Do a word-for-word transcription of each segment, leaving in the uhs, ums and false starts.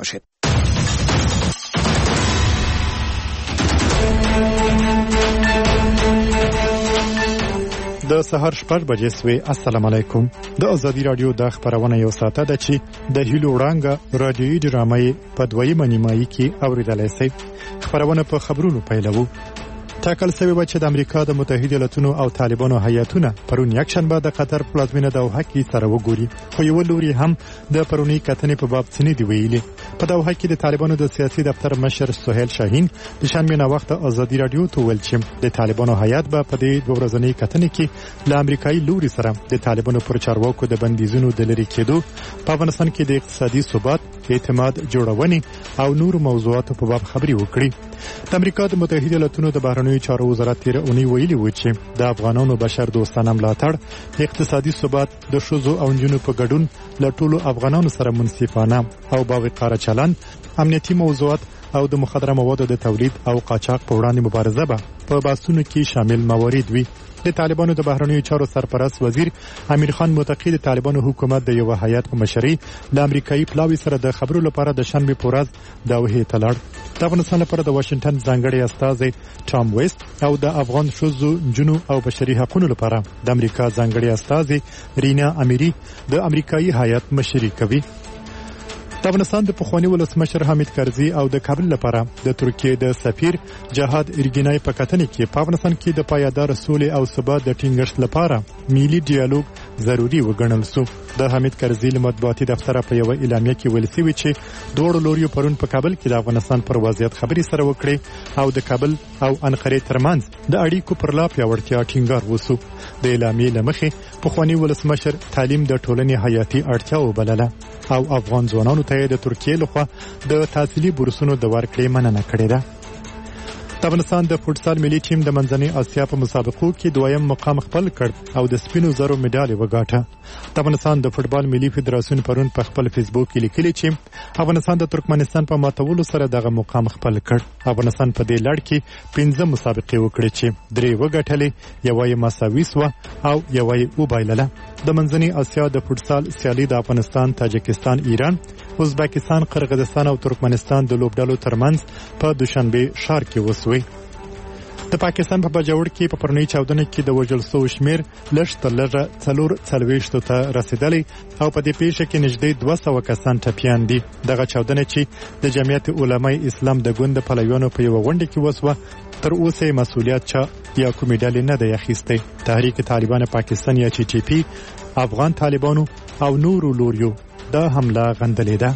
باشید. د سهار شپږ بجې سوې. السلام علیکم. د ازادي رادیو د خبرونه یو ساعته ده چې د هیلو وړانګه رادیوي ډرامې په دویمه نیمایي کې اوریدلای شئ. خبرونه په خبرونو پیلوو. ټاکل شوی و چې د امریکا د متحده ایالاتونو او طالبانو هیئتونه پرون یکشنبه د قطر پلازمینه دوحه کې سره وګوري، خو یو لوري هم د پرونی کتنې په باب څه نه دی ویلي. په دوحه کې د طالبانو د سیاسي دفتر مشر سهیل شاهین د شنبه نه وخت ازادي رادیو ته ویل چې د طالبانو هیئت به په دې دوه ورځنۍ کتنې کې له امریکایي لوري سره د طالبانو پر چارواکو د بندیزونو د لرې کېدو، په افغانستان کې د اقتصادي ثبات، اعتماد جوړونې او نور موضوعاتو په باب خبري وکړي. د امریکا د متحده ایالاتونو د بهرنیو چارو وزارت تیر اونۍ ویلي و چې د افغانانو بشر دوستانه ملاتړ، اقتصادي ثبات، د ښځو او نجونو په ګډون له ټولو افغانانو سره منصفانه او باوقاره چلند، امنیتي موضوعات او د مخدره موادو د تولید او قاچاق په وړاندې مبارزه به په بحثونو کې شامل موارد وي. د طالبانو د بهرنیو چارو سرپرست وزیر امیر خان متقی د طالبانو حکومت د یو هیئت په مشرۍ د امریکایي پلاوي سره د خبرو لپاره د شنبه په ورځ دوحې ته لاړ. د افغانستان لپاره د واشنگټن ځانګړي استازی ټام ویست او د افغان ښځو، نجونو او بشري حقوقو لپاره د امریکا ځانګړي استازی رینا امیری د امریکایي هیئت مشري کوي. د افغانستان د پخوانی ولسمشر حامد کرزي او د کابل لپاره د ترکیې د سفیر جهاد ارګینای په کتنې کې په افغانستان کې د پایدار سولې او ثبات د ټینګښت لپاره ملي ډیالوګ ضروری وګڼل شو. د حامد کرزي له مطبوعاتي دفتر په یو اعلامیه کې ویل شوی چې دوه لوري پرون په کابل کې د افغانستان پر وضعیت خبري سره وکړي او د کابل او انقره ترمنځ د اړیکو پر لا پیاوړتیا ټینګار وسو. د اعلامیې لمخې پخوانی ولسمشر تعلیم د ټولنې حیاتي اړتیا وبلله او افغان ځوانانو ته د ترکیې لخوا د تحصیلي بورسونو د ورکړې مننه کړې ده. د افغانستان د فوټسال ملي ټیم د منځنۍ اسیا په مسابقو کې دویم مقام خپل کړ او د سپینو زرو مډالۍ وګاټه. د افغانستان د فوټبال ملي فدراسیون پرون په خپل فیسبوک کې لیکلي چې افغانستان د ترکمنستان په ماتولو سره دغه مقام خپل کړ. افغانستان په دې لړ کې پنځه مسابقې وکړې چې درې وګټلې، یوه یې مساوي سوه او یوه یې وبایلله. د منځنۍ اسیا د فوټسال سیالي د افغانستان، تاجکستان، ایران، ازبکستان، قرغیزستان او ترکمنستان د لوبډلو ترمنځ په دوشنبه ښار کې وسوي. د پاکستان په بجاوړ کې په پرونی چاودنه کې د وژل شوو شمیر لږ تر لږه څلور څلوېښتو ته رسیدلی او په دې پیښه کې نږدې دوه سوه کسان ټپیان دي. دغه چاودنه چې د جمعیت علمای اسلام د ګوند پلویانو په یوه غونډه کې وسوه، تر اوسه مسؤلیت چا یا کومې ډلې نه دی اخیستی. تحریک طالبان پاکستان یا ټي ټي پی، افغان طالبانو او نورو لوریو دا حمله غندلې ده.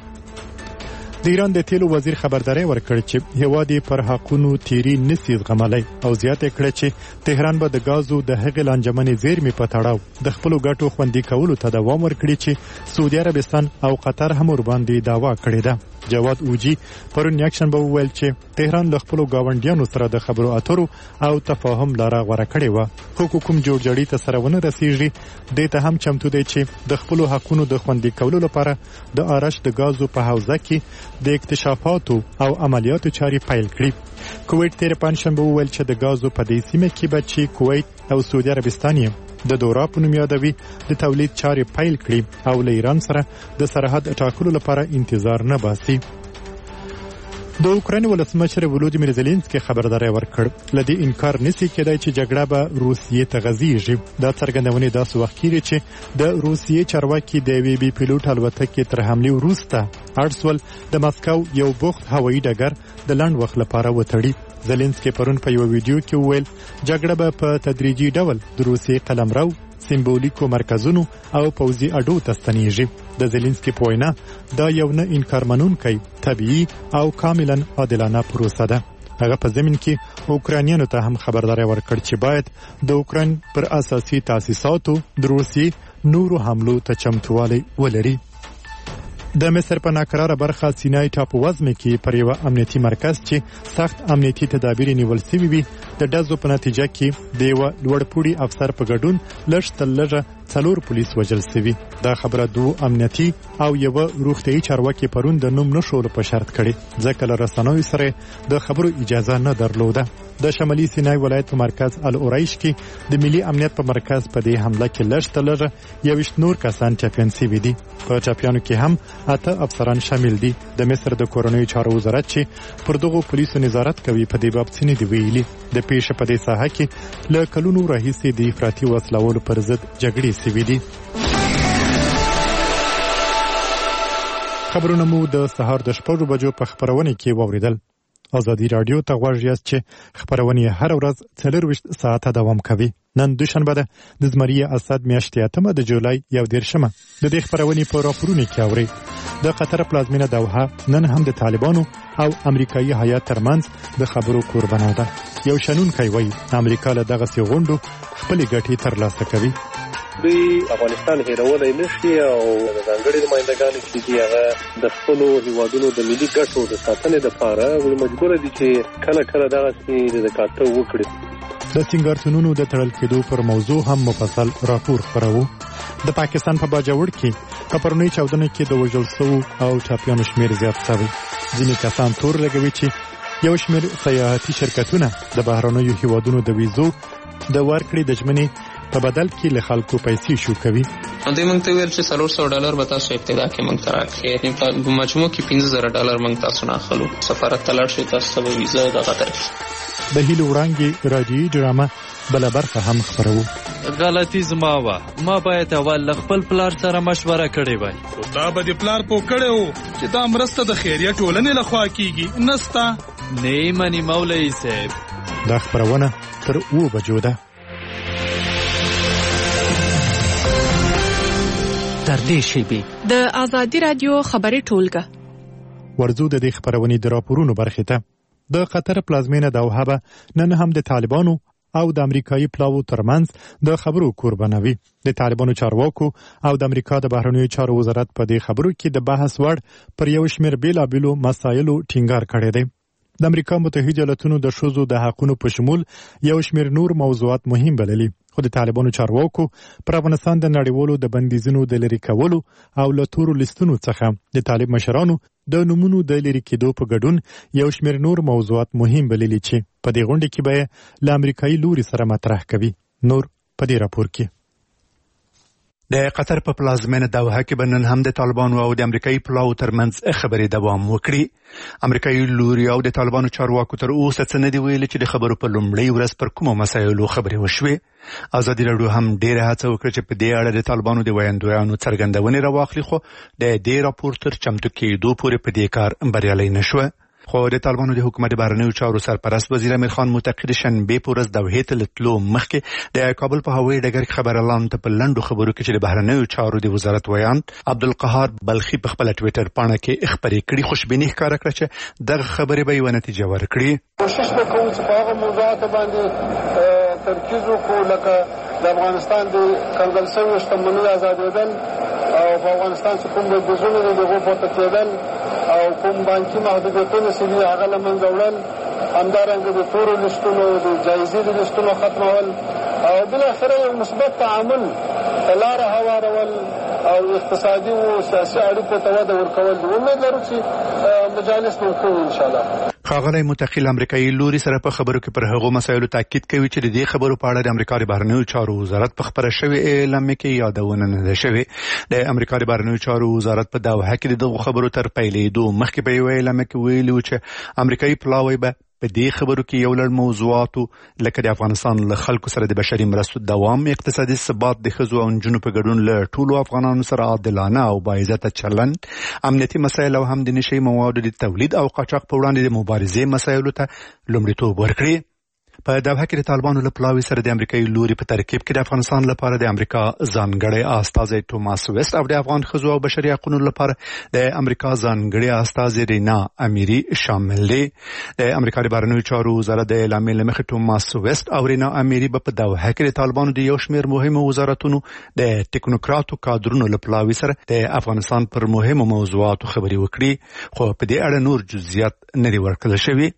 د ایران د تیلو وزیر خبرداري ورکړ چې هیواد پر حقونو تیری نسی زغملای او زیاته کړ چې تهران به د غازو د هغې لانجمنې زیرمې په تړاو د خپل ګټو خوندي کولو ته دوام ورکړي چې سعودي عربستان او قطر هم ور باندې داوا کړې ده. جواد اوجی پرون یکشنبه وویل چې تهران له خپل گاونډیانو سره د خبرو اترو او تفاهم لاره غوړه کړې و، خو کوم جوړجاړي ته سره ونه رسیږي. دې ته هم چمتو دی چې د خپل حقونو د خوندي کولو لپاره د آرش د غازو په حوزه کې د اکتشافاتو او عملیاتو چاري پیل کړي. کویت تیر پنځشنبه وویل چې د غازو په دې سیمه کې به چې کویت او سعودي عربستان د دورا په نوم یادوي د تولید چارې پیل کړي او له ایران سره د سرحد ټاکلو لپاره انتظار نه باسي. د اوکراین ولسمشر ولودیمیر زيلنسکي خبرداري ورکړ لدی انکار نسی کېدای چې جګړه به روسیې ته غځيږي. دا څرګندونه داسې وخت کې چې د روسیې چارواکي د وی بي پیلوټ الوتکې تر حمله وروسته ارسول د مسکو یو بوخت هوایي ډګر د لنډ وخت لپاره وتړي. زيلنسکي پرون په یو ویډیو کې وویل جګړه به په تدریجي ډول د روسیې قلمرو، سمبولیکو مرکزونو او پوځي اډو ته ستنېږي. د زيلنسکي په وینا دا یو نه انکار منونکی، طبيعي او کاملا عادلانه پروسه ده. هغه په زمين کې اوکرانیانو ته هم خبرداري ورکړ چې باید د اوکران پر اساسي تاسیساتو د روسي نورو حملو ته چمتووالی ولري. د مصر په ناکراره برخه سینای ټاپو وزمه کې پر یو امنیتي مرکز چې سخت امنیتي تدابیر نیول شوي وي د ډزو په نتیجه کې د یو لوړپوړي افسر په ګډون لږ تر لږه څلور پولیس وژل شوي. دا خبره دوه امنیتي او یوه روغتیایي چارواکي پرون د نوم نښولو په شرط کړې، ځکه له رسنیو سره د خبرو اجازه نه درلوده. د شمالي سینای ولایت په مرکز العریش کې د ملي امنیت په مرکز په دې حمله کې لږ تر لږه یوویشت نور کسان ټپیان شوي دي. په ټپیانو کې هم اته افسران شامل دي. د مصر د کورنیو چارو وزارت چې پر دغو پولیسو نظارت کوي په دې باب څه نه دي ویلي. د پیښې په دې ساحه کې له کلونو راهیسې د افراطي وسلوالو پر ضد جګړې شوي دي. خبرونه مو د سهار د شپږو بجو په خپرونه کې واوریدل. ازادي رادیو ته غواړئ یاست چې خبرونه هر ورځ څلورویشت ساعته دوام کوي. نن دوشنبه ده د زمري اسد میاشتې اتمه د جولای یو دېرشمه. د دې خبرونې په راپورونو کې اورئ د قطر پلازمینه دوحه نن هم د طالبانو او امریکایي هیات ترمنځ د خبرو کوربنه ده. یو شنونکی وایي امریکا له دغسې غونډو خپلې ګټې ترلاسه کوي. دوی افغانستان هیرولای نشي او د ځانګړي نمایندګانو چې دي هغه د خپلو هیوادونو د ملي ګټو د ساتنې لپاره مجبور دي چې کله کله دغسې د کاته وکړي. د سنگارتونونو د تړل کېدو پر موضوع هم مفصل راپور خپروو. د پاکستان په باجوړ کې په پرونۍ چاودنه کې د وژل شوو او ټپیانو شمېر زیات شوی. ځینې کسان تور لګوي چې یو شمېر سیاحتي شرکتونه د بهرنیو هیوادونو د ویزو د ورکړې د ژمنې په بدل کې له خلکو پیسې شو کوي. دوی موږ ته ویل چې څلور سوه ډالر به تاسو ابتدا کې موږ ته راکړئ، په مجموع کې پنځه زره ډالر موږ تاسو نه اخلو. سفارت ته لاړ شئ، تاسو ته به ویزه دغه درکړي. د هیلو وړانګې رادیویي ډرامه بله برخه هم خپروو. غلطي زما وه، ما باید اول له خپل پلار سره مشوره کړې وای. خو دا به د پلار پوه کړی و چې دا مرسته د خیریه ټولنې لخوا کېږي، نه ستا. نه مني مولوي صاحب. دا خپرونه تر اوه بجو ده. تر دې شیبې د ازادي رادیو خبري ټولګه ورځو د دې خبرونې د راپورونو برخې ته. د قطر پلازمینه دوحه به نن هم د طالبانو او د امریکایي پلاوو ترمنځ د خبرو کوربنه وي. د طالبانو چارواکو او د امریکا د بهرنیو چارو وزارت په دې خبرو کې د بحث وړ پر یو شمېر بېلابېلو مسایلو ټینګار کړی دی. د امریکا متحده ایالتونو د ښځو د حقونو په شمول یو شمېر نور موضوعات مهم بللي، خو د طالبانو چارواکو پر افغانستان د نړیوالو د بندیزونو د لرې کولو او له تورو لیستونو څخه د طالب مشرانو د نومونو د لرې کېدو په ګډون یو شمېر نور موضوعات مهم بللي چې په دې غونډه کې به له امریکایي لوري سره مطرح کوي. نور په دې راپور کې. د قطر په پلازمینه دوحه کې به نن هم د طالبانو او د امریکایي پلاوو ترمنځ خبرې دوام وکړي. امریکایي لوري او د طالبانو چارواکو تر اوسه څه نه دي ویلي چې د خبرو په لومړۍ ورځ پر کومو مسایلو خبرې وشوې. ازادي راډیو هم ډېره هڅه وکړه چې په دې اړه د طالبانو د ویاندویانو څرګندونې راواخلي، خو د دې راپور تر چمتو کېدو پورې په دې کار بریالی نه شوه. خو د طالبانو د حکومت بهرنیو چارو سرپرست وزیر امیر خان معتقد شنبې په ورځ دوحې ته له تلو مخکې د کابل په هوایي ډګر کې خبريالانو ته په لنډو خبرو کې چې د بهرنیو چارو د وزارت ویان عبدالقهار بلخي په خپله ټویټر پاڼه کې خبرې کړي. خوشبیني ښکاره کړه چې دغه خبرې به یوه نتیجه ورکړي. کوشش به کوو چې په هغه موضوعاتو باندې ترکیز وکړو لکه د افغانستان د کنګل شویو شتمنیو ازادېدل او په افغانستان چې کوم بندیزونه دي د هغو پورته کېدل او کوم بانکي محدودیتونه چې دي هغه له منځه وړل، همدارنګه د تورو لیستونو د جایزې د لیستونو ختمول او بالاخره یو مثبت تعامل ته لاره هوارول او اقتصادي او سیاسي اړیکو ته وده ورکول. امید لرو چې مجالس به وکړو انشاءالله. ښاغلی متقیل امریکایي لوري سره په خبرو کې پر هغو مسایلو تاکید کوي چې د دې خبرو په اړه د امریکا د بهرنیو چارو وزارت په خپره شوې اعلامیه کې یادونه نه ده شوې. د امریکا د بهرنیو چارو وزارت په دوحه کې د دغو خبرو تر پیلېدو مخکې په یوه اعلامیه کې ویلي و چې امریکایي پلاوی به په دې خبرو کې یو لړ موضوعاتو لکه د افغانستان له خلکو سره د بشري مرستو دوام، اقتصادي ثبات، د ښځو او نجونو په ګډون له ټولو افغانانو سره عادلانه او باعزته چلند، امنیتي مسایل او هم د نشي موادو د تولید او قاچاق په وړاندې د مبارزې مسایلو ته لومړیتوب ورکړي. په دوحه کې د طالبانو له پلاوي سره د امریکایي لوري په ترکیب کې د افغانستان لپاره د امریکا ځانګړی استازی توماس ویسټ او د افغان ښځو او بشري حقوقو لپاره د امریکا ځانګړی استازی رینا امیری شامل دي. د امریکا د بهرنیو چارو وزارت د اعلامیې له مخې توماس ویسټ او رینا امیری به په دوحه کې د طالبانو د یو شمېر مهمو وزارتونو د ټکنوکراتو کادرونو له پلاوي سره د افغانستان پر مهمو موضوعاتو خبرې وکړي، خو په دې اړه نور جزئیات نه دي ورکړل شوي.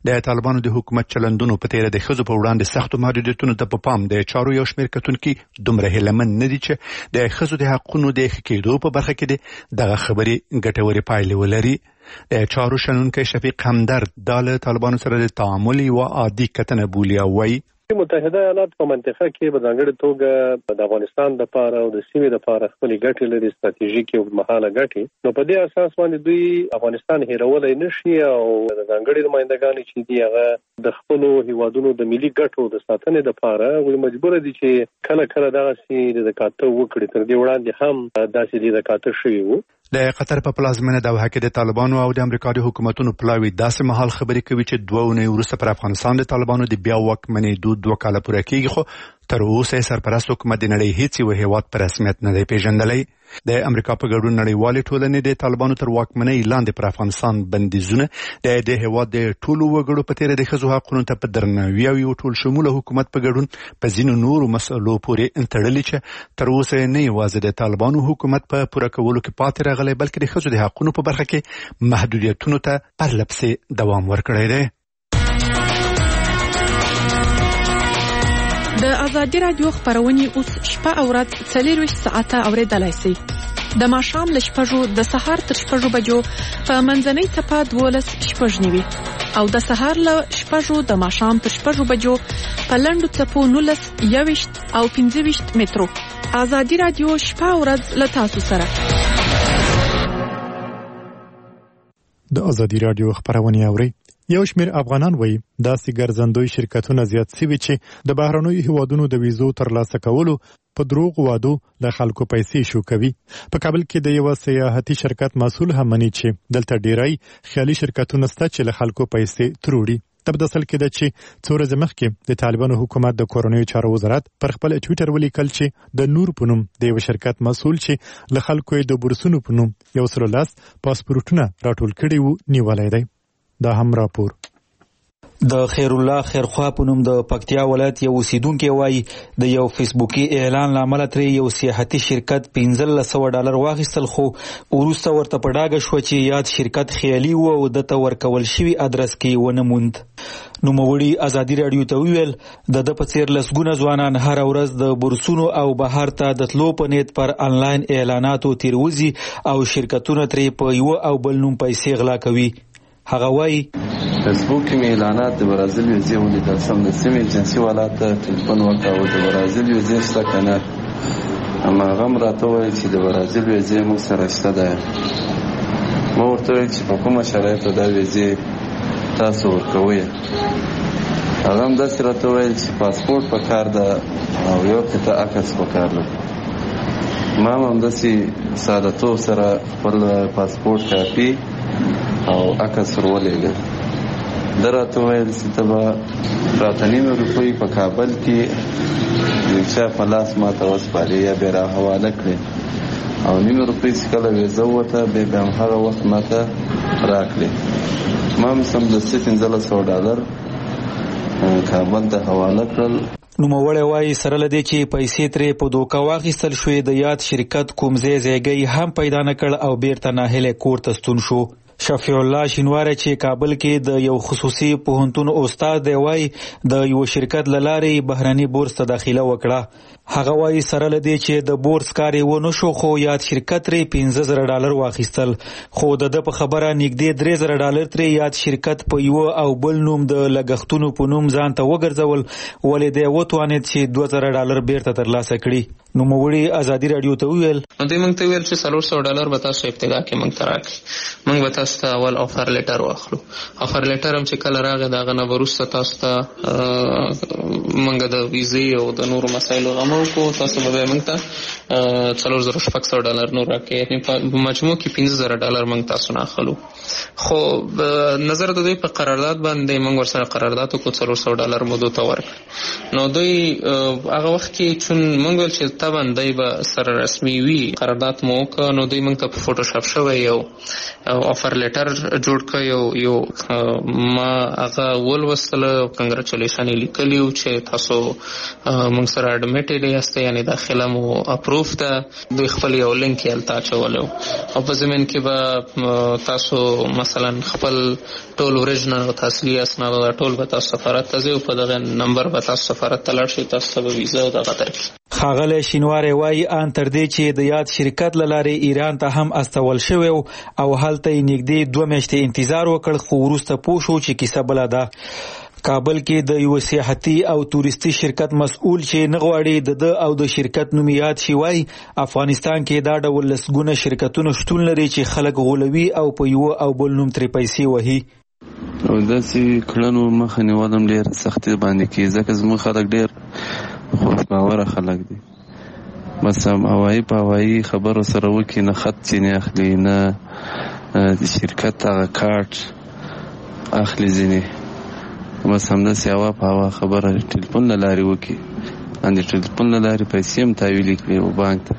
د طالبانو د حکومت چلندونو په تیر د ښځو په وړاندې سختو محدودیتونو ته په پام د چارو یو شمېر کتونکي دومره هیلمن نه دي چې د ښځو د حقونو د ښه کېدو په برخه کې دغه خبرې ګټورې پایلې ولري. د چارو شنونکی شفیق همدرد دا له طالبانو سره د تعامل یوه عادي کتنه بولي او وایي متحده ایالات په منطقه کې په ځانګړې توګه د افغانستان د لپاره او د سیمې لپاره خپل ګټې لري، ستراتیژیکي او مهاله ګټې. نو په دې اساس باندې دوی افغانستان هیرولای نشي او د ځانګړې نمائندګانو چې دی هغه د خپل هیوادونو د ملي ګټو د ساتنې لپاره وي مجبور دي چې کله کله دغه سي د کاته وکړي. تر دې وړاندې هم داسې دي د کاته شوی وو. د قطر په پلازمینه دوحه کې د طالبانو او د امریکا د حکومتونو پلاوی داسې مهال خبرې کوي چې دوه اونۍ وروسته پر افغانستان د طالبانو د بیا واکمنېدو دوه کاله پوره کېږي، خو تر اوسه سرپرست حکومت د نړۍ هیڅ یو هیواد په رسمیت نه دی پیژندلی. د امریکا په ګډون نړیوالې ټولنې د طالبانو تر واکمنۍ لاندې پر افغانستان بندیزونه د دې هیواد د ټولو وګړو په تیر د ښځو حقونو ته په درناوي او یو ټول شموله حکومت په ګډون په ځینو نورو مسئلو پورې تړلي چې تر اوسه نه یوازې د طالبانو حکومت په پوره کولو کې پاتې راغلی بلکې د ښځو د حقونو په برخه کې محدودیتونو ته پرله پسې دوام ورکړی دی. د ازادي رادیو خبرونه اوس شپه او ورځ څلور ساعته اوریدلای شئ. د ماښام له شپږو د سهار تر شپږو بجو په منځنۍ څپه دولس شپږ نیوي او د سهار له شپږو د ماښام تر شپږو بجو په لنډو څپو نولس یوویشت او پنځه ویشت مترو. ازادي رادیو شپه او ورځ له تاسو سره. د ازادي رادیو خبرونه اوري. یو شمېر افغانان وایي داسې ګرځندوی شرکتونه زیات سوي چې د بهرنیو هیوادونو د ویزو ترلاسه کولو په دروغ وعدو له خلکو پیسې شو کوي. په کابل کې د یو سیاحتي شرکت مسؤل هم مني چې دلته ډیری خیالي شرکتونه شته چې له خلکو پیسې تروړي. تب د اصل کې د چې څو ورځې مخکې د طالبانو حکومت د کورنیو چارو وزارت پر خپل ټویټر ولیکل چې د نور په نوم د یو شرکت مسؤل چې له خلکو د بورسونو په نوم یو سل لاس پاسپورتونه راټول کړي وو نیولای دی. دا هم راپور د خیر الله خیرخوا په نوم د پکتیا ولایت یو اوسیدونکو وایي د یو فیسبوکي اعلان لامل ترې یو سیاحتي شرکت پنځه سوه ډالر واخیستل، خو وروسته ورته په ډاګه شو چې یاد شرکت خیالي و او دته ورکول شوی ادرس کې ونه موند. نوموړي ازادي رادیو ته ویل د د په څیر لسګونه ځوانان هر ورځ د بورسونو او بهر ته د تلو په نیت پر انلاین اعلاناتو تیروزي او شرکتونه ترې په یو او بل نوم پیسې غلا کوي. هغه وایي فیسبوک کې مې اعلانات د برازیل ویزې ولیدل، سم د سیمې ایجنسي والا ته ټلیفون وکړ د برازیل ویزې شته که نه. هماغه هم راته وویل چې د برازیل ویزې موږ سره شته ده. ما ورته وویل چې په کومه شرایطو دا ویزې تاسو ورکوئ. هغه هم داسې راته وویل چې پاسپورټ پکار ده او یو قطعه عکس پکار ده. ما هم همداسې سادهتوب سره خپل پاسپورټ کاپي او عکس ورولېږه. ده راته ویل چې ته به راته نیمه روپۍ په کابل کې یو چا په لاس ما ته وسپارې یا بیا را حواله کړې او نیمه روپۍ چې کله ویزه ووته بیا به همهغه وخت ما ته راکړې. ما هم سمدستي پنځلس سوه ډالر کابل ته حواله کړل. نوموړی وایي سره له دې چې پیسې ترې په دوکه واخیستل شوې د یاد شرکت کوم ځای ځایګی هم پیدا نه کړ او بیرته ناهیلی کور ته ستون شو. شفیع الله شینواری چې کابل کې د یو خصوصي پوهنتون استاد دی وایي د یو شرکت له لارې بهرني بورس ته داخله وکړه. هغه وایي سره له دې چې د بورس کار یې ونه شو خو یاد شرکت ترې پنځه زره ډالر واخیستل، خو د ده په خبره نږدې درې زره ډالر ترې یاد شرکت په یوه او بل نوم د لګښتونو په نوم ځان ته وګرځول، ولې دی وتوانېد چې دوه زره ډالر بیرته ترلاسه کړي. نوموړي ازادي رادیو ته وویل نو دوی موږ ته ویل چې څلور سوه ډالر به تاسو ابتدا کې موږ ته راکړي، موږ به تاسو ته اول آفر لیټر واخلو. آفر لیټر هم چې کله راغی د هغه نه وروسته تاسو ته موږ د ویزې او د نورو مسایلو غمه وکړو. تاسو به موږ ته څلور زره شپږ سوه ډالر نور راکړي، په مجموع کې پنځه زره ډالر موږ تاسو نه اخلو. خو نظر د دوی په قرارداد باندې موږ ورسره قرارداد وکړو څلور سوه ډالر مو دوی ته ورکړ. نو دوی هغه وخت کې چون موږ ویل چې طبعا دای به سره رسمي وي قرارداد مو وکړ نو دوی موږ ته په فوټوشاپ شوی یو افر لیټر جوړ کړ یو یو ما هغه ولوستله کنګریچولیشن لیکلی و چې تاسو موږ سره اډمیټډ یاست یعنی داخله مو اپروف ده دوی خپل یو لینک یې هلته اچولی او په زمین کې به تاسو مثلا خپل ټول اوریجنل او اصلي اسناد ټول به تاسو سفارت ته ځئ او په دغه نمبر به تاسو سفارت ته لاړ شئ تاسو ته به ویزه او دغه درکړي. ښاغلی شینواری وایي ان تر دې چې د یاد شرکت له لارې ایران ته هم استول شوی او هلته یې نږدې دوه میاشتې انتظار وکړ خو وروسته پوه شو چې کیسه بله ده. کابل کې د یو سیاحتي او تورستي شرکت مسؤل چې نه غواړي د ده او د شرکت نوم یاد شي وایي افغانستان کې دا ډول لسګونه شرکتونه شتون لري چې خلک غولوي او په یوه او بل نوم ترې پیسې وهي. او داسې کړنو مخه نیول هم ډېر سختي باندې کېږي ځکه زموږ خلک ډېر خوشباوره خلک دي. بس هم هوایي په هوایي خبرو سره وکړي نه خط ځینې اخلي نه د شرکت هغه کارت اخلي ځینې بس همداسې هوا په هوا خبره ټلیفون له لارې وکړي ان د ټلیفون له لارې پیسې هم تحویل کړي او بانک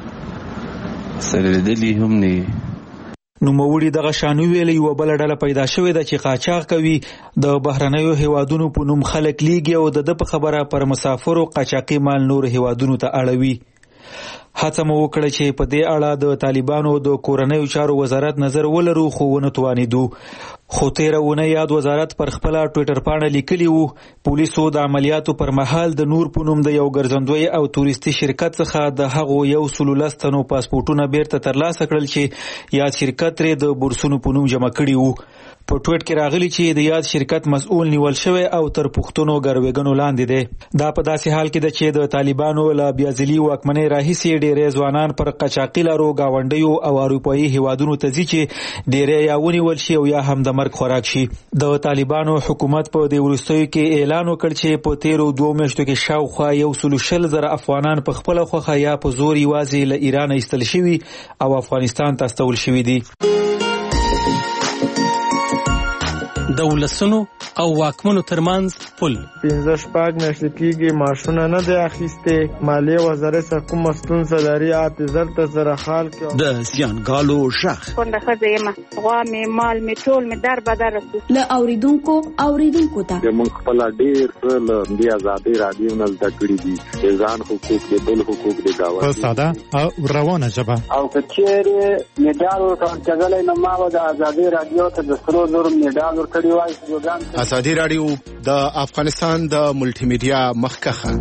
ته سره لیدلي هم نه وي. نوموړي دغه شان ویلي یوه بله ډله پیدا شوې ده چې قاچاق کوي د بهرنیو هیوادونو په نوم خلک لیږي او د ده په خبره پر مسافرو قاچاقي مال نور هیوادونو ته اړوي. هڅه مو وکړه چې په دې اړه د طالبانو د کورنیو چارو وزارت نظر ولرو خو ونه توانېدو. خو تیره اونۍ یاد وزارت پر خپله ټویټر پاڼه لیکلي وو پولیسو د عملیاتو پر مهال د نور په نوم د یو ګرځندوی او تورستي شرکت څخه د هغو یو سلو لس تنو پاسپورټونه بیرته ترلاسه کړل چې یاد شرکت ترې د بورسونو په نوم جمع کړي وو. په ټویټ کې راغلي چې د یاد شرکت مسؤل نیول شوی او تر پوښتنو ګروېږنو لاندې دی. دا په داسې حال کې ده چې د طالبانو له بیازلي واکمنۍ راهیسې ډېری ځوانان پر قاچاقي لارو ګاونډیو او اروپایي هیوادونو ته ځي چې ډېری یا ونیول شي او یا هم د مرګ خوراک شي. د طالبانو حکومت په دې وروستیو کې اعلان وکړ چې په تیرو دوو میاشتو کې شاوخوا یو سلو شل زره افغانان په خپله خوښه یا په زور یوازې له ایرانه ایستل شوي او افغانستان ته استول شوي دي. د ولسونو او واکمنو ترمنځ پل پنځه شپږ میاشتې کېږي معاشونه نه دی اخیستې مالیې وزارت څخه کومه ستونزه لري اته زر ته زره خال کې د زیانګالو شخ کونډه ښځه یم غوا مې مال مې ټول مې در بدر رسو له اوریدونکو اوریدونکو ته موږ خپل ډېر څه له دې ازادۍ راډیو نه زده کړي دي د ځان حقوق د بل حقوق د دعوت په ساده او روانه ژبه او که چیرې میډال ورکړل نو ما به د ازادۍ راډیو ته د سرو زرو میډال ورکړی ازادي راډیو د افغانستان د ملټي میډیا مخکخه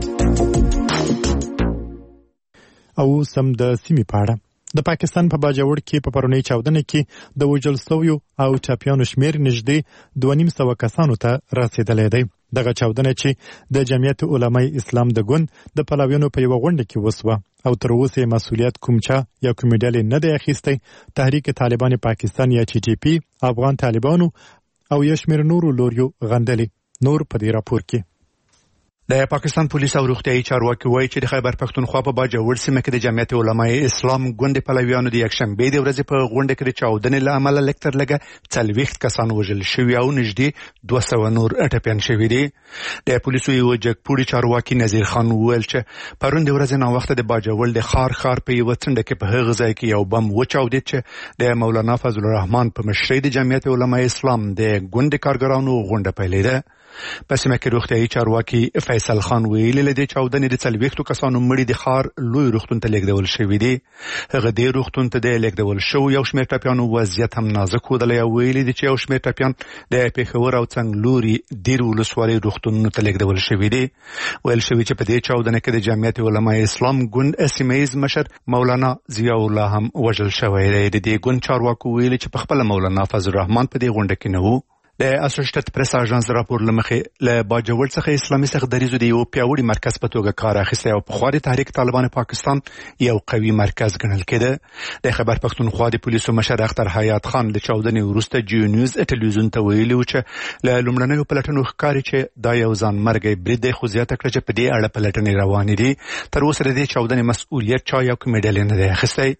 او سم د سیمې پاړه د پاکستان په باجوړ کې په پرونی چاودنه کې د وجل سویو او چاپیانو شمیر نږدې دوه نیم سوه کسانو ته رسیدلی دی. دغه چاودنه چې د جمعیت علماء اسلام د ګوند د پلاویانو په یوه غونډه کې وسوه او تر اوسه مسؤلیت کوم چا یا کومې ډلې نه دی اخیستی. تحریک طالبان پاکستان یا ټي ټي پی افغان طالبانو او یشمیر نورو لوریو غندلي. نور په دې راپور کې د پاکستان پولیس او روغتیايي چارواکي وایي چې د خیبر پښتونخوا په باجوړ سیمه کې د جمعیت علماء اسلام ګوند پلویانو د یکشنبه د ورځې په غونډه کې د چاودنې له امله لکتر لګه څلوېښت کسان وژل شوي او نږدې دوه سوه نور ټپیان شوي دي. د پولیسو یو جګپوړي چارواکي نذیر خان وویل چې پرون د ورځې ناوخته د باجوړ د خار خار په یوه څنډه کې په هغه ځای کې یو بم وچاودېد چې د مولانا فضل الرحمن په مشرۍ د جمعیت علماء اسلام د ګوند کارګرانو غونډه پیلېده. په سیمه کې روغتیايي چارواکي فیصل خان ویلي له دې چاودنې د څلوېښتو کسانو مړي د ښار لوی روغتون ته لیږدول شوي دي. هغه دې روغتون ته د لیږدول شوو یو شمېر ټپیانو وضعیت هم نازک ښودلی او ویلي دي چې یو شمېر ټپیان د پېښور او څنګلوري دیر ولسوالۍ روغتونونو ته لیږدول شوي دي. ویل شوي چې په دې چاودنه کې د جمعیت علماء اسلام ګوند سیمه ییز مشر مولانا ضیاء الله هم وژل شوی دی. د دې ګوند چارواکو ویلي چې په خپله مولانا فضل الرحمن په دې غونډه کې نه و. د اسوسییټډ پریس اژانس راپور له مخې له باجوړ څخه اسلامي سرخدریزو د یو پیاوړي مرکز په توګه کار اخیستی او پخوا د تحریک طالبان پاکستان یو قوي مرکز ګڼل کېده. د خیبر پښتونخوا د پولیسو مشر اختر حیات خان د چاودنې وروسته جیو نیوز ټلویزیون ته ویلي و چې له لومړنیو پلټنو ښکاري چې دا یو ځان مرګی برید دی، خو زیاته کړه چې په دې اړه پلټنې روانې دي. تر اوسه د دې چاودنې مسؤلیت چا یا کومې ډلې نه دی اخیستی.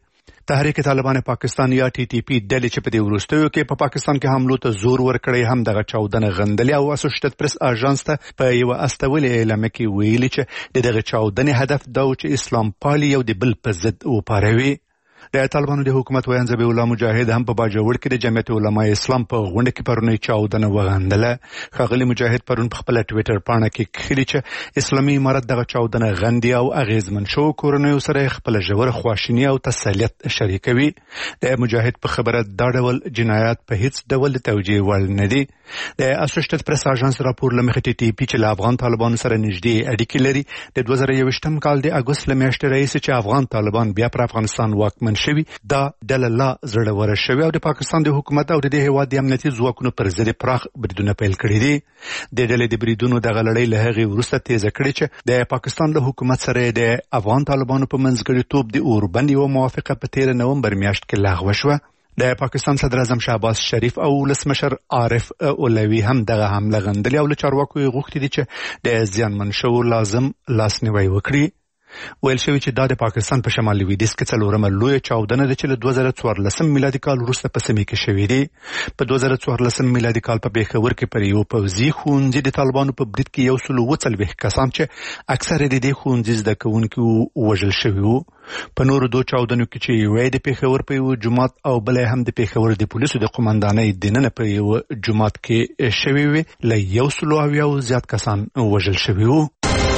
تحریک طالبان پاکستان یا ټي ټي پی ډلې چې په دې وروستیو کې په پاکستان کې حملو ته زور ورکړی هم دغه چاودنه غندلې او اسوسییټډ پریس اژانس ته په یو استولې اعلان کې ویلي چې دغه چاودنې هدف دا و چې اسلام پالي او د بل په ضد وپاروي. د طالبانو د حکومت ویان ذبیح الله مجاهد هم په باجوړ کې د جمعیت علماء اسلام په غونډه کې پرونی چاودنه وغندله. ښاغلي مجاهد پرون په خپل ټویټر پاڼه کې خلی چې اسلامي امارت دغه چاودنه غندي او اغیزمن شو کورنیو سره خپل ژوره خواشینی او تسلیت شریکوي. د مجاهد په خبره دا ډول جنایات په هیڅ ډول توجیه وړ نه دي. د اسوسییټډ پریس اژانس راپور لمخې ټي ټي پی چې له افغان طالبانو سره نږدې اړیکې لري د دوه زره یوویشتم کال د اګوست له میاشتې راهیسې چې افغان طالبان بیا پر افغانستان واکمن شوي دا ډله لا زړوره شوې او د پاکستان د حکومت او د دې هېواد د امنیتي ځواکونو پر ضد پراخ بریدونه پیل کړي دي. د ډلې د بریدونو دغه لړۍ له هغې وروسته تیزه کړې چې د پاکستان له حکومت سره د افغان طالبانو په منځګړیتوب د اوربند یوه موافقه په تېره نومبر میاشت کې لغوه شوه. د پاکستان صدر اعظم شهباز شریف او ولسمشر عارف اولوي هم دغه حمله غندلې او له چارواکو یې غوښتي دي چې د زیانمن شوو لازم لاسنیوی وکړي. ویل شوي چې دا د پاکستان په شمال لویدیځ کې څلورمه لویه چاودنه ده چې له دوه زره څوارلسم میلادي کال وروسته په سیمې کې شوې دي. په دوه زره څوارلسم میلادي کال په پېښور کې پر یو پوځي ښوونځي د طالبانو په برید کې یو سل اووه څلوېښت کسان چې اکثر یې د دې ښوونځي زده کوونکي وژل شوي وو. په نورو دوه چاودنو کې چې یوه یې د پېښور په یو جومات او بله هم د پېښور د پولیسو د قمندانۍ دننه په یو جومات کې شوې وې له یو سلو اویاو زیات کسان وژل شوي وو.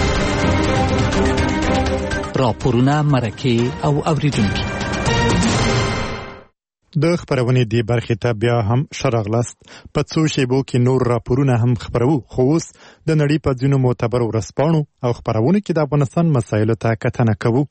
راپورونه مرکه او اوریدونکي د خبرونې دی برخې ته بیا هم شراغلاست. په څو شیبو کې نور راپورونه هم خبرو خو اوس د نړۍ په ځینو معتبرو ورځپاڼو او خبرونو کې د افغانستان مسایلو ته کتنه کوو.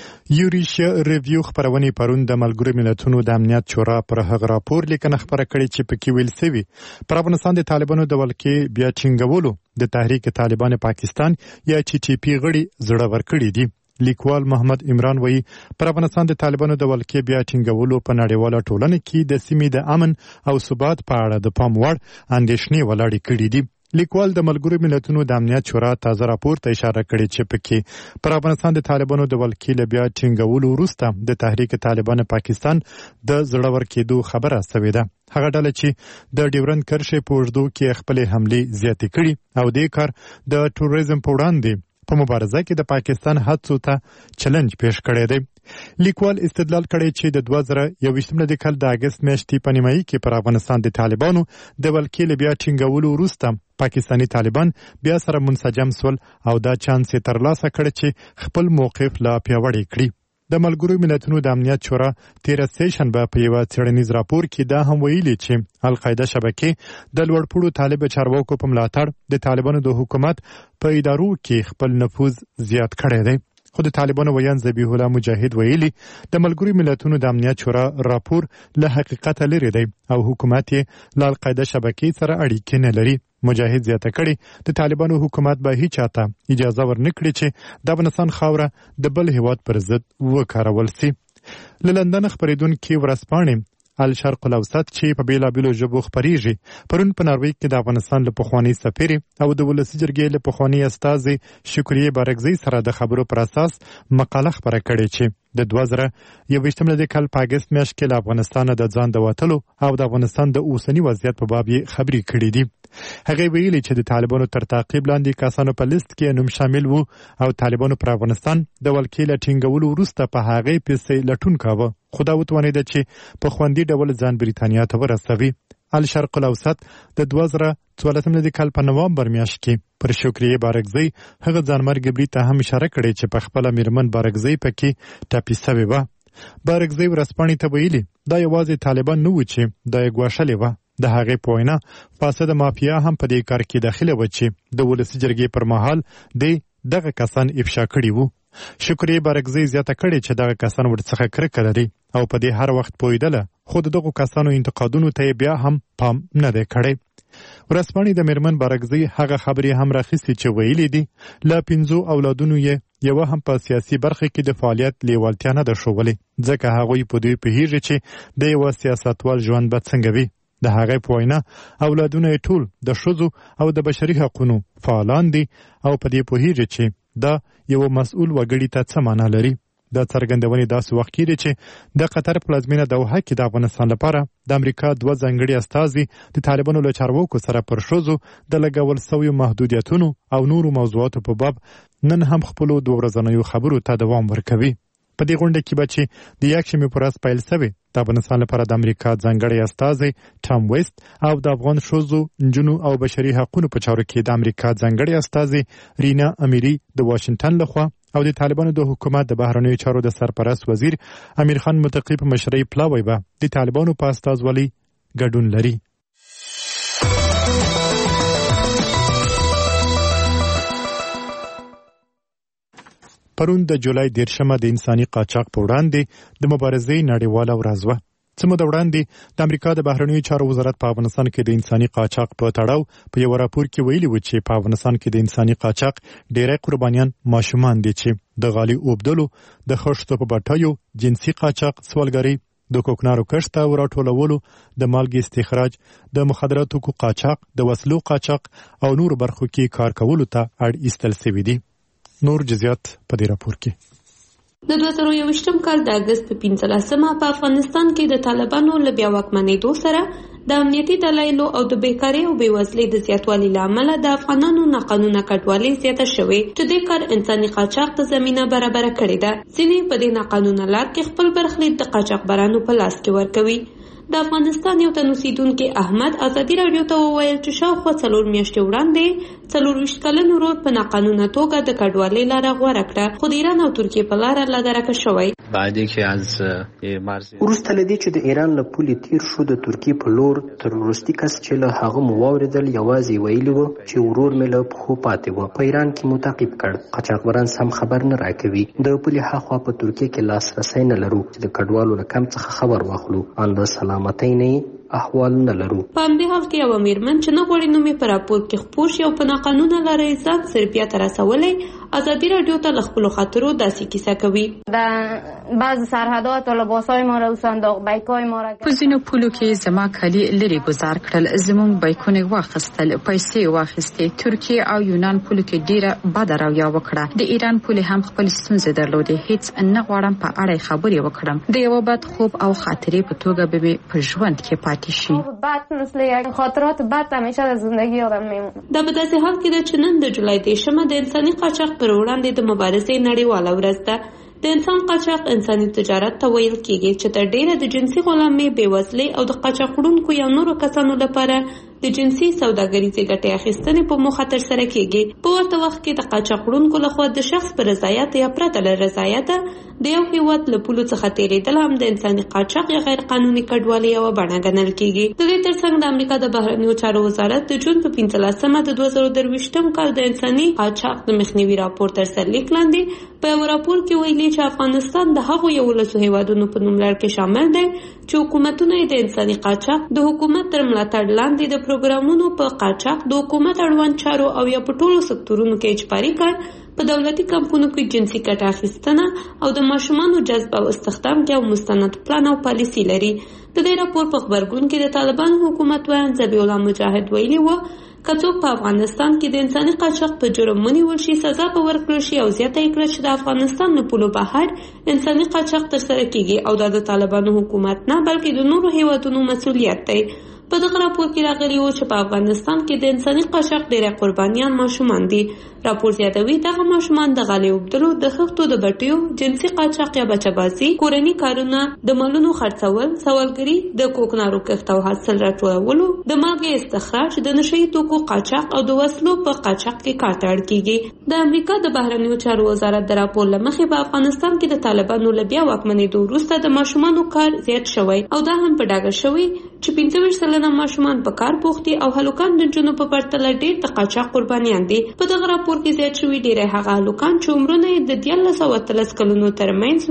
یوریشیا ریویو خبرونې پرون د ملګرو ملتونو د امنیت شورا پر هغه راپور لیکنه خبره کړې چې پکې ویل سوي پر افغانستان د طالبانو د ولکې بیا ټینګولو د تحریک طالبان پاکستان یا ټي ټي پی غړي زړه ورکړي دي. لیکوال محمد عمران وایي پر افغانستان د طالبانو د ولکې بیا ټینګولو په نړیواله ټولنه کې د سیمې د امن او ثبات په اړه د پام وړ اندېښنې ولاړې کړي دي. لیکوال د ملګرو ملتونو د امنیت شورا تازه راپور ته اشاره کړې چې پکې پر افغانستان د طالبانو د ولکې له بیا ټینګولو وروسته د تحریک طالبان پاکستان د زړه ورکېدو خبره شوې ده. هغه ډله چې د ډیورند کرښې په اوږدو کې خپلې حملې زیاتې کړي او دې کار د ټوریزم په وړاندې په مبارزه کې د پاکستان هڅو ته چلنج پیش کړی دی. لیکوال استدلال کړی چې د دوه زره یوویشتم کال د اګست میاشتې په نیمایي کې پر افغانستان د طالبانو د ولکې له بیا ټینګولو وروسته پاکستانی طالبان بیا سره منسجم سول او دا چانس یې ترلاسه کړ چې خپل موقف لا پیاوړی کړي. د ملګرو ملتونو د امنیت شورا تیره سهشنبه په یوه څېړنیز راپور کې دا هم ویلي چې القاعده شبکې د لوړپوړو طالب چارواکو په ملاتړ د طالبانو د حکومت په ادارو کې خپل نفوذ زیات کړی دی. خو د طالبانو ویان ذبیح الله مجاهد ویلي د ملګرو ملتونو د امنیت شورا راپور له حقیقت لري دی او حکومت یې له القاعده شبکې سره اړیکې نه لري. مجاهد زیاته کړي د طالبانو حکومت به هیڅ چاته اجازه ورنکړي چې د افغانستان خاوره د بل هیواد پر ضد وکارول سي. له لندن خبرېدونکي ورځپاڼې الشرق الاوسط چې په بیلابیلو ژبو خپریږي پرون په ناروې کې د افغانستان له پخواني سفیر او د ولسي جرګې له پخواني استازي شکریه بارکزی سره د خبرو پر اساس مقاله خبره کړې چې د دوه زره یوویشتم کال په اګست میاشت کې له افغانستانه د ځان د وتلو او د افغانستان د اوسني وضعیت په باب یې خبرې کړې دي. هغه ویلي چې د طالبانو تر تعقیب لاندې کسانو په لیست کې نوم شامل وو او طالبانو پر افغانستان د ولکې له ټینګولو وروسته په هغې پسې لټون کاوه خو دا وتوانېده چې په خوندي ډول ځان بریتانیا ته ورسوي. الشرق الاوسط د دوه زره څوارلسم کال په نوامبر میاشت کې پر شکریه بارکزی هغه ځانمرګ برید ته هم اشاره کړې چې په خپله میرمن بارکزی پکې ټپي سوې وه. بارکزی ورځپاڼې ته ویلي دا یوازې طالبان نه و چې دا یې ګواښلې وه. د هغې په وینا فاسده مافیا هم په دې کار کې داخله وه چې د ولسي جرګې پر مهال د دغه کسان افشا کړي وو. شکریه بارکزی زیاته کړې چې دغه کسان ورڅخه کرکه لري او په دې هر وخت پوهېدله خو د دغو کسانو انتقادونو ته بیا هم پام نه دی کړی. ورځپاڼې د میرمن بارکزی هغه خبرې هم راخیستې چې ویلي دي له پنځو اولادونو یې یوه هم په سیاسي برخه کې د فعالیت لیوالتیا نه ده ښودلې ځکه هغوی په دوی پوهېږي چې د یوه سیاستوال ژوند به څنګه وي. د هغې په وینا اولادونه یې ټول د ښځو او د بشري حقونو فعالان دي او په دې پوهېږي چې دا یو مسؤل وګړي ته څه معنا لري. د څرګندونې داسې وخت کې دی چې د قطر پلازمینه دوحه کې د افغانستان لپاره د امریکا دوه ځانګړي استازي د طالبانو له چارواکو سره پر ښځو د لګول شویو محدودیتونو او نورو موضوعاتو په باب نن هم خپلو دوه ورځنیو خبرو ته دوام ورکوي. په دې غونډه کې به چې د یکشنبې په ورځ پیل شوې د افغانستان لپاره د امریکا ځانګړی استازی ټام ویسټ او د افغان ښځو، نجونو او بشري حقوقو په چارو کې د امریکا ځانګړی استازی رینا امیری د واشنگټن لخوا او د طالبانو د حکومت د بهرنیو چارو د سرپرست وزیر امیر خان متقی په مشرۍ پلاوی به د طالبانو په استازولۍ ګډون لري. پرون د جولای دیرشمه د انساني قاچاق په وړاندې د مبارزې نړیواله ورځ وه. څه موده وړاندې د امریکا د بهرنیو چارو وزارت په افغانستان کې د انساني قاچاق په تړاو په یو راپور کې ویلي و چې په افغانستان کې د انساني قاچاق ډېری قربانیان ماشومان دي چې د غالي اوبدلو، د خښتو په بټیو، جنسي قاچاق، سوالګرۍ، د کوکنارو کښت او راټولولو، د مالګې استخراج، د مخدراتو قاچاق، د وسلو قاچاق او نور برخو کې کار کولو ته اړ ایستل شوي دي. نور جزئیات په دې راپور کې. د دوه زره یوویشتم کال د اګست په پنځلسمه په افغانستان کې د طالبانو له بیا واکمنېدو سره د امنیتي دلایلو او د بیکارۍ او بېوزلۍ د زیاتوالي له امله د افغانانو ناقانونه کډوالۍ زیاته شوې چې دې کار انساني قاچاق ته زمینه برابره کړې ده. ځینې په دې ناقانونه لار کې خپل برخلیک د قاچاقبرانو په لاس کې ورکوي. د افغانستان یو تن اوسیدونکي احمد ازادي راډیو ته وویل چې شاوخوا څلور میاشتې وړاندې څلور ویشت کلن ورور په ناقانونه توګه د کډوالۍ لاره غوره کړه، خو د ایران او ترکیې په لاره لادرکه شوی. وروسته له دې چې د ایران له پولې تیر شو، د ترکیې په لور تر وروستي کس چې له هغه مو واورېدل یوازې ویلي وو چې ورور مې له پښو پاتې و. په ایران کې مو تعقیب کړ. قاچاقبران سم خبر نه راکوي. د پولې هاخوا په ترکیې کې لاسرسی نه لرو چې د کډوالو له کم څخه خبر واخلو. ان د سلامتۍ نه احوال نه لرو. په همدې حال کې یو میرمن چې نه غواړي نوم یې په راپور کې خپور شي او په ناقانونه لاره یې ځان سربیا ته رسولی، ازادي راډیو ته له خپلو خاطرو داسې کیسه کوي. در بعض سرحدات لباسای ما را وسانداغ، بیکای ما را په ځینو پولو کې زما کالي لرې گذار کړل، زموږ بیکونه واخیستل، پیسې واخیستې. ترکیه او یونان پولو کې ډیره بده رویه وکړه. د ایران پولې هم خپل ستونزې درلودې. هیڅ نه غواړم په اړه خبرې وکړم. د یو بد خوب او خاطرې په توګه به مې په ژوند کې پاتې شي. بد مثل یک خاطرات بد همیشه در زندگی آدم میمونه. دا په داسې حال کې ده چې نن د جولای دیرشمه د انساني قاچاق پر وړاندې د مبارزې نړیواله ورځ ده. د انسان قاچاق انساني تجارت ته ویل کېږي چې تر ډیره د جنسي غلامۍ، بېوزلۍ او د قاچاق وړونکو یا نورو کسانو لپاره د جنسي سوداګریزې ګټې اخیستنې په موخه ترسره کېږي. په ورته وخت کې د قاچاق وړونکو لخوا د شخص په رضایت یا پرته له رضایته د یو هېواد له پولو څخه تېرېدل هم د انساني قاچاق یا غیر قانوني کډوالۍ یوه بڼه ګڼل کېږي. د دې ترڅنګ د امریکا د بهرنیو چارو وزارت د جون په پنځلسمه د دوه زره درویشتم کال د انساني قاچاق د مخنیوي راپور تر سرلیک لاندې په یو راپور کې ویلي چې افغانستان د هغو یولسو هېوادونو په نوملړ کې شامل دی چې حکومتونه یې د انساني قاچاق د حکومت تر ملاتړ لاندې د پروګرامونو په قاچاق د حکومت اړوند چارو او یا په ټولو سکتورونو کې اجباري کار، په دولتي کمپونو کې جنسي ګټه اخیستنه او د ماشومانو جذب او استخدام کې یو مستند پلان او پالیسي لري. د دې راپور په خبرګون کې د طالبانو حکومت ویاند ذبیح الله مجاهد ویلي و که څوک په افغانستان کې د انساني قاچاق په جرم ونیول شي، سزا به ورکړل شي، او زیاته یې کړه چې د افغانستان له پولو بهر انساني قاچاق ترسره کېږي او دا د طالبانو حکومت نه بلکې د نورو هیوادونو مسؤلیت دی. په دغه راپور کې راغلي و چې په افغانستان کې د انساني قاچاق ډېری قربانیان ماشومان دي. راپور زیاتوي دغه ماشومان د غالۍ اوبدلو، د خښتو د بټیو، جنسي قاچاق یا بچه‌بازي، کورني کارونه، د مالونو خرڅول، سوالګري، د کوکنارو کښت او حاصل راټولولو، د مالګې استخراج، د نشه یي توکو قاچاق او د وسلو په قاچاق کې کار ته اړ کېږي. د امریکا د بهرنیو چارو وزارت د راپور له مخې په افغانستان کې د طالبانو له بیا واکمنېدو وروسته د ماشومانو کار زیات شوی او دا هم په ډاګه شوی چې پنځه ویشت سلنه ماشومان په کار بوخت دي او هلکان د نجونو په پرتله ډېر د قاچاق قربانیان دي. په دغه راپور کې زیات شوي ډېری هغه هلکان چې عمرونه یې د دیارلس او اتلس کلونو ترمنځ وي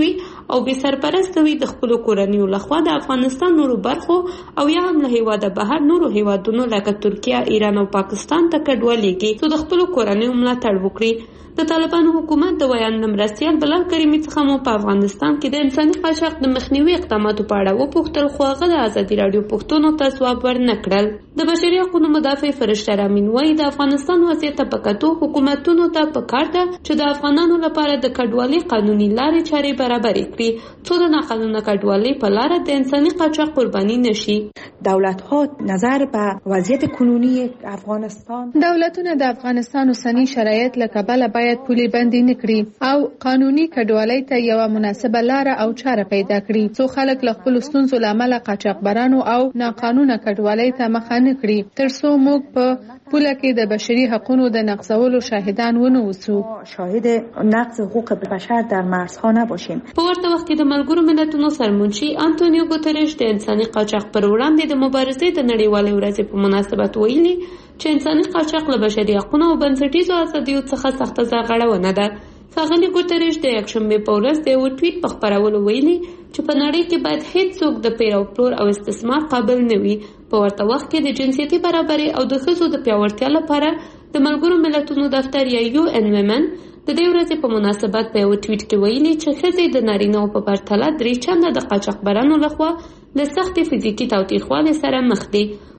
او بې سرپرسته وي د خپلو کورنیو لخوا د افغانستان نورو برخو او یا هم له هیواده بهر نورو هیوادونو لکه ترکیه، ایران او پاکستان ته کډوالېږي څو د خپلو کورنیو ملاتړ وکړي. د طالبانو حکومت د ویاند مرستیال بلال کریمي څخه مو په افغانستان کې د انساني قاچاق د مخنیوي اقداماتو په اړه وپوښتل، خو هغه د ازادي راډیو پوښتنو ته ځواب ورنه کړل. د بشري حقوقو مدافع فرشته رامین وایي د افغانستان وضعیت ته په کتو حکومتونو ته پکار ده چې د افغانانو لپاره د کډوالۍ قانوني لارې چارې برابرې کړي څو د ناقانونه کډوالۍ په لاره د انساني قاچاق قرباني نشي. دولت‌ها نظر به وضعیت کنونی افغانستان دولتونه د افغانستان اوسنی شرایط له کبله باید پولي بندي نکړي او قانوني کډوالۍ ته یو مناسبه لار او چاره پیدا کړي څو خلک له خپل ستونزو لامل قاچاقبرانو او ناقانونه کډوالۍ ته مخه نه کړي، ترڅو موږ په پوله کې د بشري حقوقو د نقضولو شاهدان ونه اوسو. شاهد نقض حقوق بشر در مرزها نباشیم. په ورته وخت کې د ملګرو ملتونو سرمنشي انټونیو ګوتریش د انساني قاچاق پر وړاندې د مبارزې د نړیوالې ورځې په مناسبت ویلي چې انساني قاچاق له بشري حقوقو او بنسټیزو ازادیو څخه سخته سرغړونه ده. ښاغلي ګوتریش د یکشنبې په ورځ د یو ټویټ په خپرولو ویلي چې په نړۍ کې باید هیڅوک د پیر او پلور او استثمار قابل نه وي. په ورته وخت کې د جنسیتي برابرۍ او د ښځو د پیاوړتیا لپاره د ملګرو ملتونو دفتر یا یو ان ومن د دې ورځې په مناسبت په یو ټویټ کې ویلي چې ښځې د نارینه‌و په پرتله درې چنده د قاچاقبرانو لخوا له سختې فزیکي تاوتریخوالي سره مخ دي.